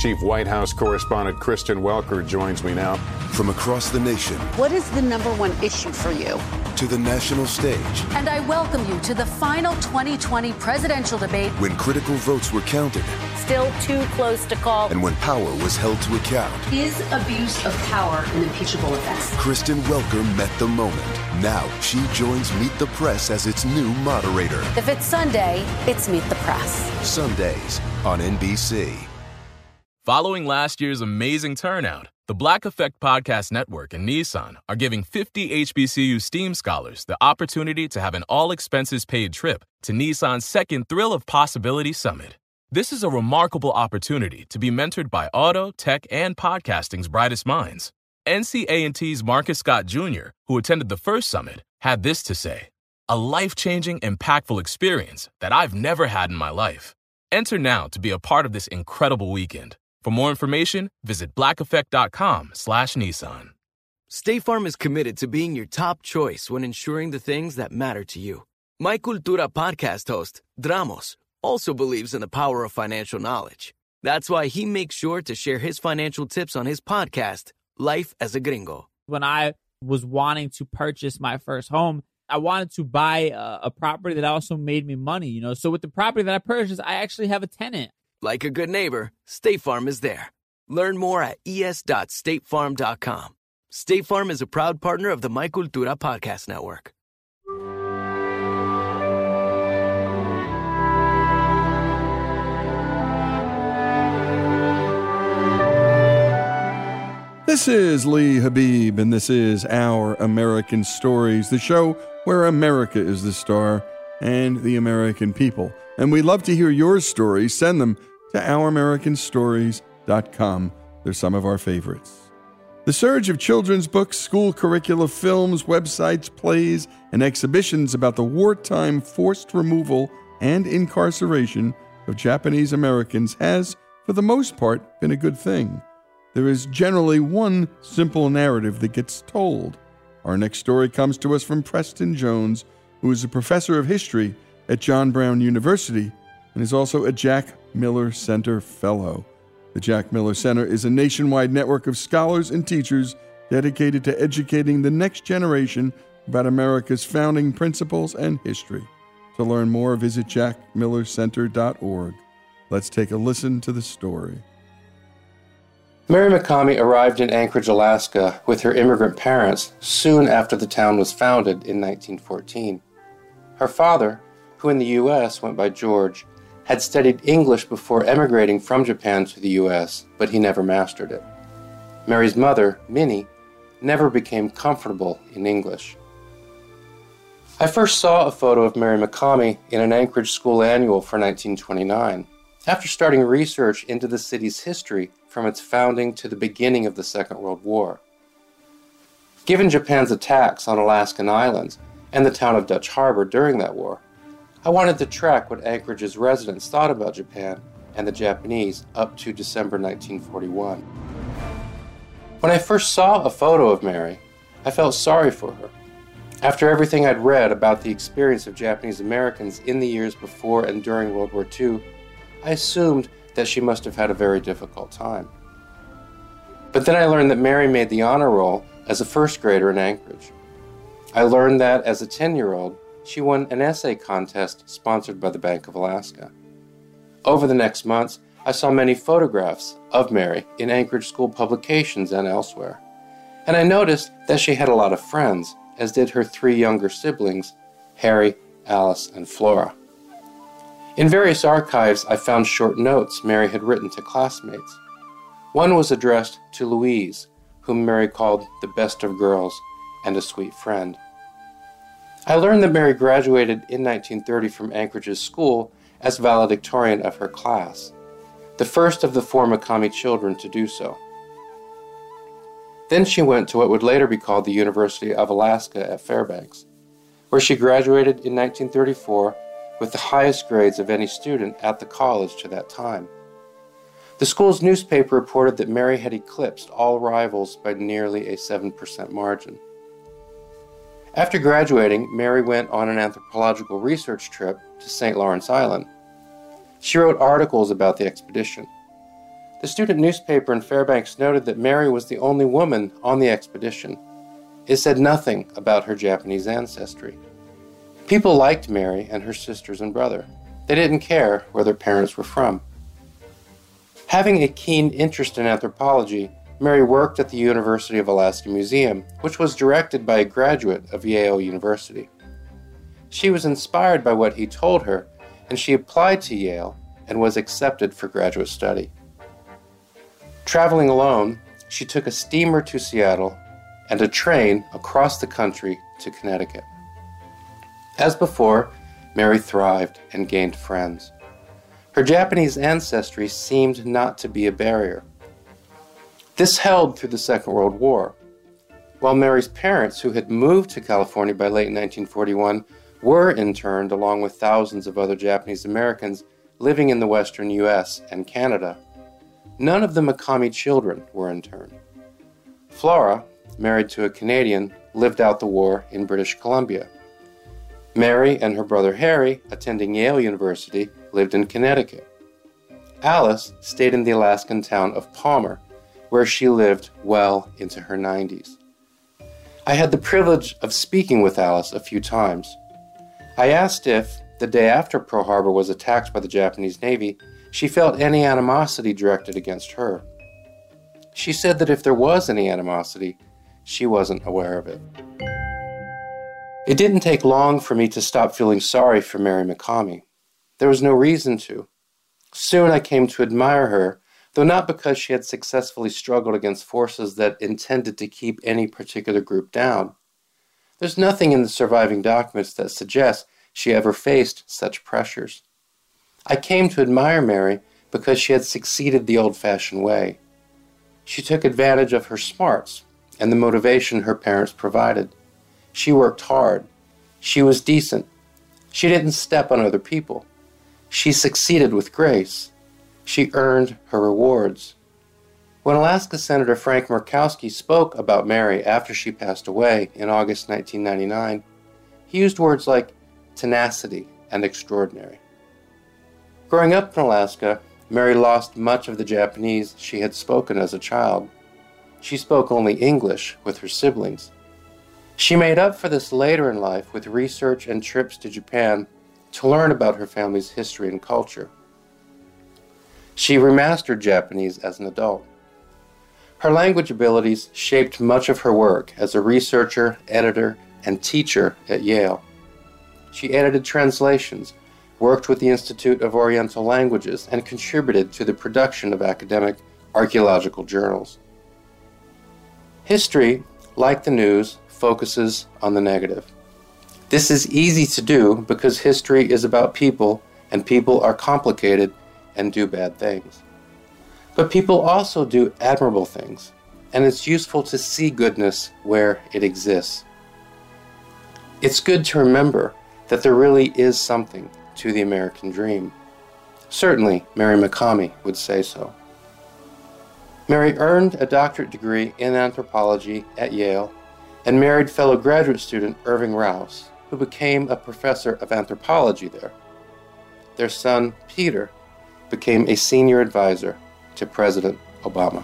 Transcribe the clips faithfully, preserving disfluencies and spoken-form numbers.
Chief White House correspondent Kristen Welker joins me now. From across the nation. What is the number one issue for you? To the national stage. And I welcome you to the final twenty twenty presidential debate. When critical votes were counted. Still too close to call. And when power was held to account. Is abuse of power an impeachable offense? Kristen Welker met the moment. Now she joins Meet the Press as its new moderator. If it's Sunday, it's Meet the Press. Sundays on N B C. Following last year's amazing turnout, the Black Effect Podcast Network and Nissan are giving fifty H B C U STEAM scholars the opportunity to have an all-expenses-paid trip to Nissan's second Thrill of Possibility Summit. This is a remarkable opportunity to be mentored by auto, tech, and podcasting's brightest minds. N C A and T's Marcus Scott Junior, who attended the first summit, had this to say: "A life-changing, impactful experience that I've never had in my life." Enter now to be a part of this incredible weekend. For more information, visit blackeffect.com slash Nissan. State Farm is committed to being your top choice when ensuring the things that matter to you. My Cultura podcast host, Dramos, also believes in the power of financial knowledge. That's why he makes sure to share his financial tips on his podcast, Life as a Gringo. When I was wanting to purchase my first home, I wanted to buy a, a property that also made me money, you know. So with the property that I purchased, I actually have a tenant. Like a good neighbor, State Farm is there. Learn more at e s dot state farm dot com. State Farm is a proud partner of the My Cultura Podcast Network. This is Lee Habib, and this is Our American Stories, the show where America is the star and the American people. And we'd love to hear your stories. Send them to our american stories dot com. They're some of our favorites. The surge of children's books, school curricula, films, websites, plays, and exhibitions about the wartime forced removal and incarceration of Japanese Americans has, for the most part, been a good thing. There is generally one simple narrative that gets told. Our next story comes to us from Preston Jones, who is a professor of history at John Brown University and is also a Jack Miller Center Fellow. The Jack Miller Center is a nationwide network of scholars and teachers dedicated to educating the next generation about America's founding principles and history. To learn more, visit jack miller center dot org. Let's take a listen to the story. Mary McCamey arrived in Anchorage, Alaska with her immigrant parents soon after the town was founded in nineteen fourteen. Her father, who in the U S went by George, had studied English before emigrating from Japan to the U S, but he never mastered it. Mary's mother, Minnie, never became comfortable in English. I first saw a photo of Mary McCamey in an Anchorage school annual for nineteen twenty-nine, after starting research into the city's history from its founding to the beginning of the Second World War. Given Japan's attacks on Alaskan islands and the town of Dutch Harbor during that war, I wanted to track what Anchorage's residents thought about Japan and the Japanese up to December nineteen forty-one. When I first saw a photo of Mary, I felt sorry for her. After everything I'd read about the experience of Japanese Americans in the years before and during World War Two, I assumed that she must have had a very difficult time. But then I learned that Mary made the honor roll as a first grader in Anchorage. I learned that as a ten-year-old, she won an essay contest sponsored by the Bank of Alaska. Over the next months, I saw many photographs of Mary in Anchorage school publications and elsewhere. And I noticed that she had a lot of friends, as did her three younger siblings, Harry, Alice, and Flora. In various archives, I found short notes Mary had written to classmates. One was addressed to Louise, whom Mary called the best of girls and a sweet friend. I learned that Mary graduated in nineteen thirty from Anchorage's school as valedictorian of her class, the first of the four McCamey children to do so. Then she went to what would later be called the University of Alaska at Fairbanks, where she graduated in nineteen thirty-four with the highest grades of any student at the college to that time. The school's newspaper reported that Mary had eclipsed all rivals by nearly a seven percent margin. After graduating, Mary went on an anthropological research trip to Saint Lawrence Island. She wrote articles about the expedition. The student newspaper in Fairbanks noted that Mary was the only woman on the expedition. It said nothing about her Japanese ancestry. People liked Mary and her sisters and brother. They didn't care where their parents were from. Having a keen interest in anthropology, Mary worked at the University of Alaska Museum, which was directed by a graduate of Yale University. She was inspired by what he told her, and she applied to Yale and was accepted for graduate study. Traveling alone, she took a steamer to Seattle and a train across the country to Connecticut. As before, Mary thrived and gained friends. Her Japanese ancestry seemed not to be a barrier. This held through the Second World War. While Mary's parents, who had moved to California by late nineteen forty-one, were interned along with thousands of other Japanese Americans living in the western U S and Canada, none of the Makami children were interned. Flora, married to a Canadian, lived out the war in British Columbia. Mary and her brother Harry, attending Yale University, lived in Connecticut. Alice stayed in the Alaskan town of Palmer, where she lived well into her nineties. I had the privilege of speaking with Alice a few times. I asked if, the day after Pearl Harbor was attacked by the Japanese Navy, she felt any animosity directed against her. She said that if there was any animosity, she wasn't aware of it. It didn't take long for me to stop feeling sorry for Mary Makami. There was no reason to. Soon I came to admire her, though not because she had successfully struggled against forces that intended to keep any particular group down. There's nothing in the surviving documents that suggests she ever faced such pressures. I came to admire Mary because she had succeeded the old-fashioned way. She took advantage of her smarts and the motivation her parents provided. She worked hard. She was decent. She didn't step on other people. She succeeded with grace. She earned her rewards. When Alaska Senator Frank Murkowski spoke about Mary after she passed away in August nineteen ninety-nine, he used words like tenacity and extraordinary. Growing up in Alaska, Mary lost much of the Japanese she had spoken as a child. She spoke only English with her siblings. She made up for this later in life with research and trips to Japan to learn about her family's history and culture. She remastered Japanese as an adult. Her language abilities shaped much of her work as a researcher, editor, and teacher at Yale. She edited translations, worked with the Institute of Oriental Languages, and contributed to the production of academic archaeological journals. History, like the news, focuses on the negative. This is easy to do because history is about people, and people are complicated and do bad things. But people also do admirable things, and it's useful to see goodness where it exists. It's good to remember that there really is something to the American dream. Certainly, Mary Makami would say so. Mary earned a doctorate degree in anthropology at Yale and married fellow graduate student Irving Rouse, who became a professor of anthropology there. Their son, Peter, became a senior advisor to President Obama.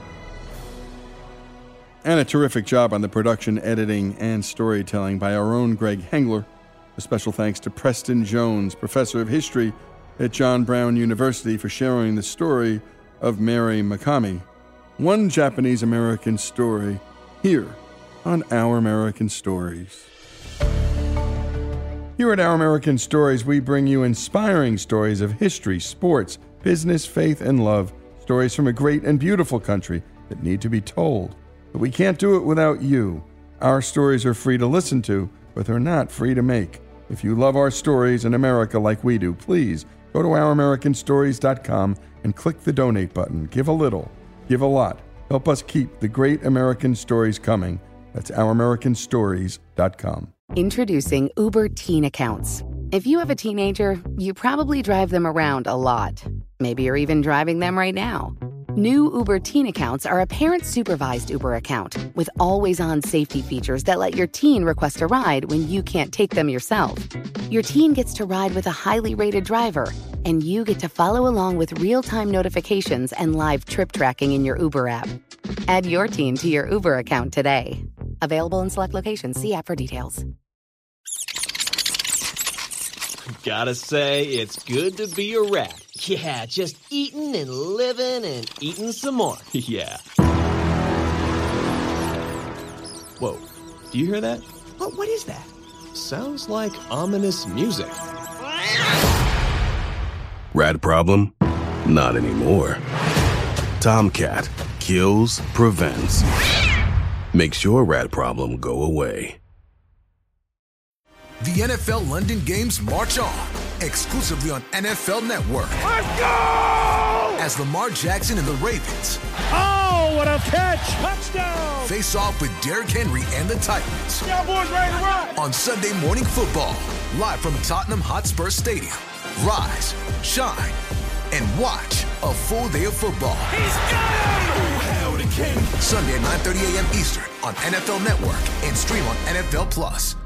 And a terrific job on the production, editing, and storytelling by our own Greg Hengler. A special thanks to Preston Jones, professor of history at John Brown University, for sharing the story of Mary Makami. One Japanese-American story here on Our American Stories. Here at Our American Stories, we bring you inspiring stories of history, sports, business, faith, and love. Stories from a great and beautiful country that need to be told. But we can't do it without you. Our stories are free to listen to, but they're not free to make. If you love our stories in America like we do, please go to our american stories dot com and click the donate button. Give a little, give a lot. Help us keep the great American stories coming. That's our american stories dot com. Introducing Uber Teen Accounts. If you have a teenager, you probably drive them around a lot. Maybe you're even driving them right now. New Uber Teen Accounts are a parent-supervised Uber account with always-on safety features that let your teen request a ride when you can't take them yourself. Your teen gets to ride with a highly rated driver, and you get to follow along with real-time notifications and live trip tracking in your Uber app. Add your team to your Uber account today. Available in select locations. See app for details. Gotta say, it's good to be a rat. Yeah, just eating and living and eating some more. Yeah. Whoa, do you hear that? What, what is that? Sounds like ominous music. Rat problem? Not anymore. Tomcat kills, prevents. Makes your rat problem go away. The N F L London games march on, exclusively on N F L Network. Let's go! As Lamar Jackson and the Ravens. Oh, what a catch! Touchdown! Face off with Derrick Henry and the Titans. Cowboys ready to rock! On Sunday Morning Football, live from Tottenham Hotspur Stadium. Rise, shine, and watch a full day of football. He's got him! Oh, hell the king! Sunday at nine thirty a.m. Eastern on N F L Network and stream on N F L Plus.